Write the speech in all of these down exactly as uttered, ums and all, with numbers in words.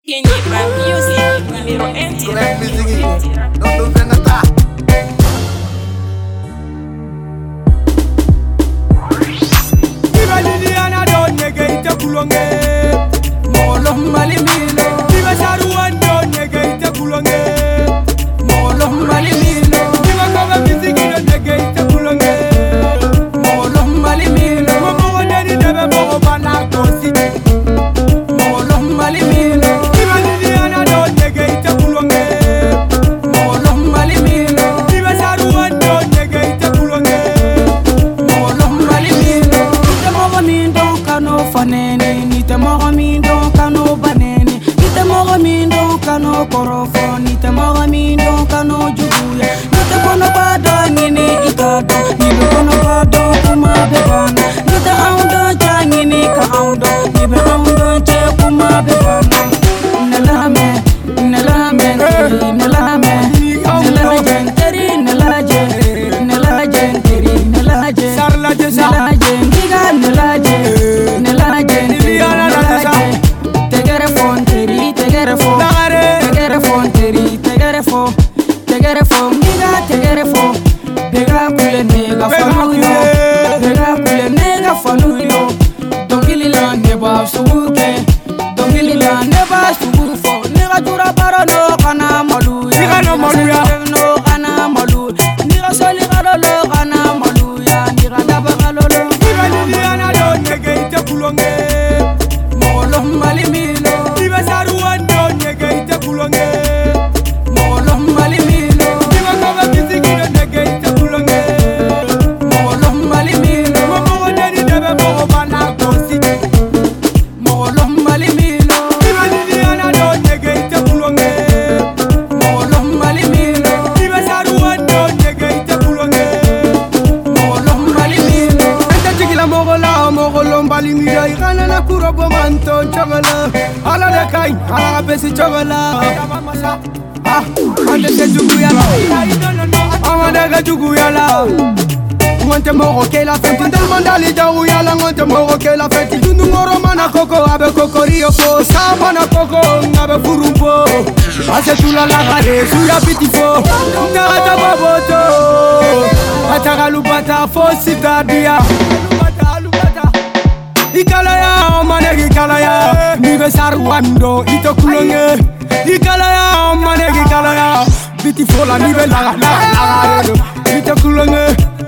Kenyiba Music, numéro un Correct music, don't do venata. Viva Liliana don nege ite kulonge, Molo malimilo, viva Saruan don nege ite kulonge, molo malimilo, viva Kaba Music don nege ite kulonge, molo malimilo, Momo wadeni debe mogo bana kosi, molo malimilo, viva Liliana don nege ite kulonge, molo malimilo, viva Saruan don nege ite kulonge, molo malimilo. Nite mogo mindo kano faneni, nite mogo mindo kano baneni, nite mogo mindo kano korofo, nite mogo mindo kano juguya, nite kono bado ngini ikado, nite kono bado kuma bebana, nite aundo jangini ka aundo, nibe aundo che kuma bebana. Nelame, nelame, nelame, nelajen teri, nelajen, nelajen teri, nelajen, Sarlaje sa, nelajen giga, nelajen, nelajen teri, Liliana Lalasa. nelajen. Tegere fon teri, tegere fo, Lagare. tegere fon teri, tegere fo, tegere fo, giga, tegere fo. Bega kule nega Bega fanu yo, kule. bega kule nega fanu yo. Dongili la neba subuke, dongili la neba subufo. Nega jura baro no kana malu ya, Niga no malu ya. no kana malu. Niga soli garo lo kana malu ya, niga daba galo lo. viva Liliana don nege ite kulonge, Molo malimilo, viva Saruan don nege ite kulonge, molo malimilo, viva Kaba Music don nege ite kulonge, molo malimilo, Momo wadeni debe mogo bana kosi, molo malimilo, viva Liliana don nege ite kulonge, molo malimilo, viva Saruan don nege ite kulonge. molo malimilo. Anta chikila mogo la mogo lombali mira igana na kuro bomanto chogola ala de kai ala besi chogola ah ande se juguya la amade ga juguya la ngonte mogo ke la fenti del mandali jawu ya la ngonte mogo ke la fenti dundu ngoro mana koko abe kokorio fo samba na koko ngabe furumpo ase tula la gare suya pitifo ngata baboto ataka lubata fo sitadia lubata lubata ikalaya manegi kalaya nibe sarwando ito kulonge ikalaya manegi kalaya pitifo la nibe laga laga laga ito kulonge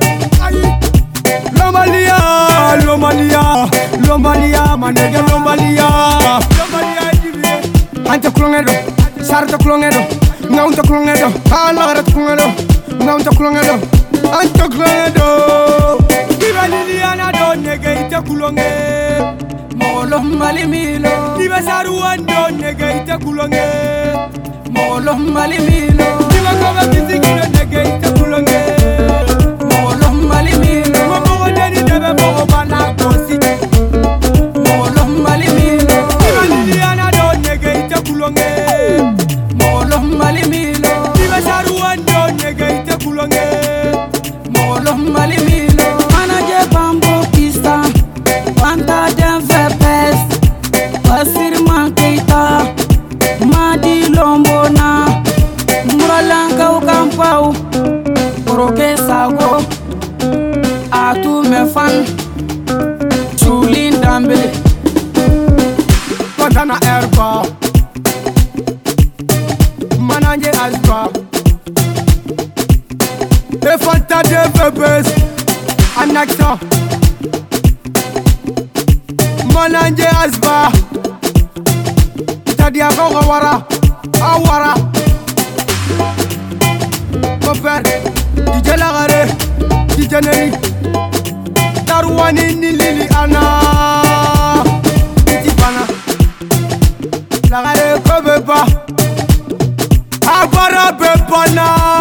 Lomalia, Lomalia, Lomalia, manege Lomalia, Lomalia dibe. Ante kulongedo, sarto kulongedo, ngaunto kulongedo, alagara kulongedo, ngaunto kulongedo, ante kulongedo. Viva Liliana don nege ite kulonge, Molo malimilo, viva Saruan don nege ite kulonge, molo malimilo, viva Kaba Music don nege ite kulonge. molo malimilo, Momo wadeni debe mogo bana kosi. molo malimilo, Viva Liliana don nege ite kulonge, molo malimilo, viva Saruan don nege ite kulonge, molo malimilo. Manaje bambo kista, wanta denve pest, basir mankeita, madi lombona, muralanka ukampau, koroke sago, atu mefan, chulin dambe. Kontana erba, mananje asba, e fanta de bebes, anaksa, mananje asba, tadia goga wara, awara, koper, dije lagare, dije neri, tarwani ni lili ana, iti bana, lagare ko beba, abara bebana.